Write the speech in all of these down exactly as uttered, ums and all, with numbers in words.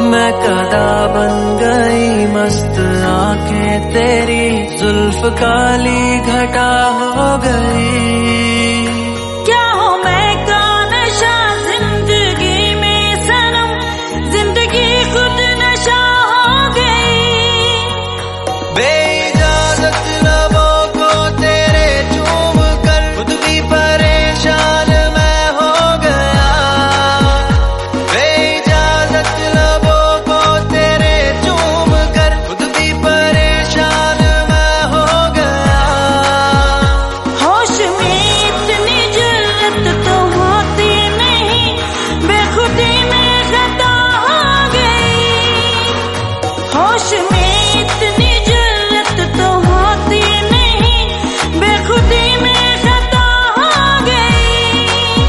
मैं कदा बन गई मस्त आंखें तेरी, जुल्फ काली घटा हो गई। क्या हो मैं का नशा जिंदगी में सनम, जिंदगी खुद नशा हो गई। बेइजाजत लबों को तेरे चूम कर खुद भी परेशान मैं हो गया। बेइजाजत लबों को तेरे चूम कर खुद भी परेशान मैं हो गया। होश में इतनी जरूरत तो होती नहीं, बेखुदी में खता हो गई। होश में इतनी जरूरत तो होती नहीं, बेखुदी में खता हो गई।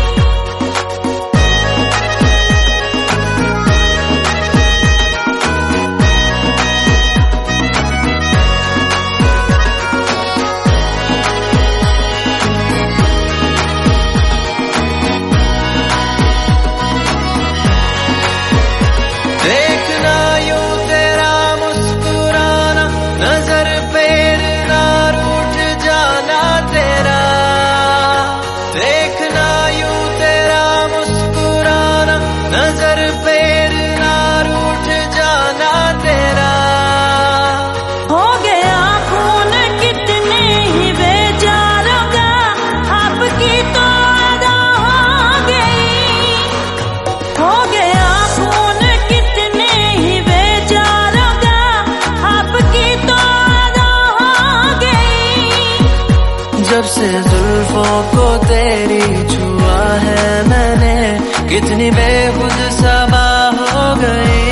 देखना यूं तेरा मुस्कुराना, नजर फेरना रूठ जाना तेरा। देखना यूं तेरा मुस्कुराना, नजर फेरना रूठ जाना तेरा। हो गया खून कितने ही बेचारों का, आपकी तो अदा हो गई। हो गया खून कितने ही बेचारों का, आपकी तो अदा हो गई। जब से जुल्फों को तेरी छुआ है मैंने, कितनी बेखुद सबा हो गई।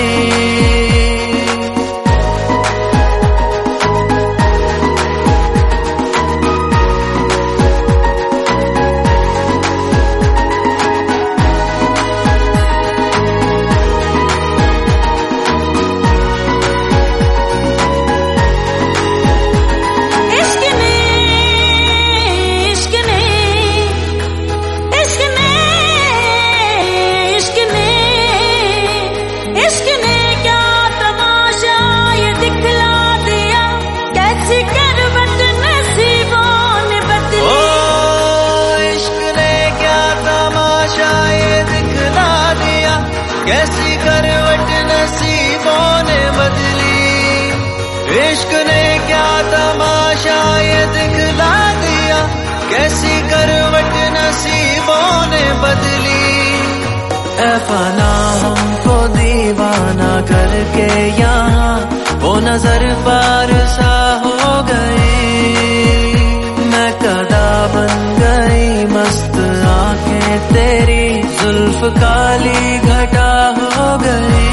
इश्क ने इश्क ने इश्क ने इश्क ने इश्क ने क्या तमाशा ये दिखला दिया, कैसी करवट नसीबों ने बदली। ओ इश्क ने क्या तमाशा ये दिखला दिया, कैसी करवट नसीबों ने बदली। इश्क ने क्या तमाशा ये दिखला दिया, कैसी करवट नसीबों ने बदली। ऐ फना हमको दीवाना करके यहाँ वो नजर पार सा हो गई। मैं कदा बन गई मस्त आंखें तेरी, जुल्फ काली घटा हो गई।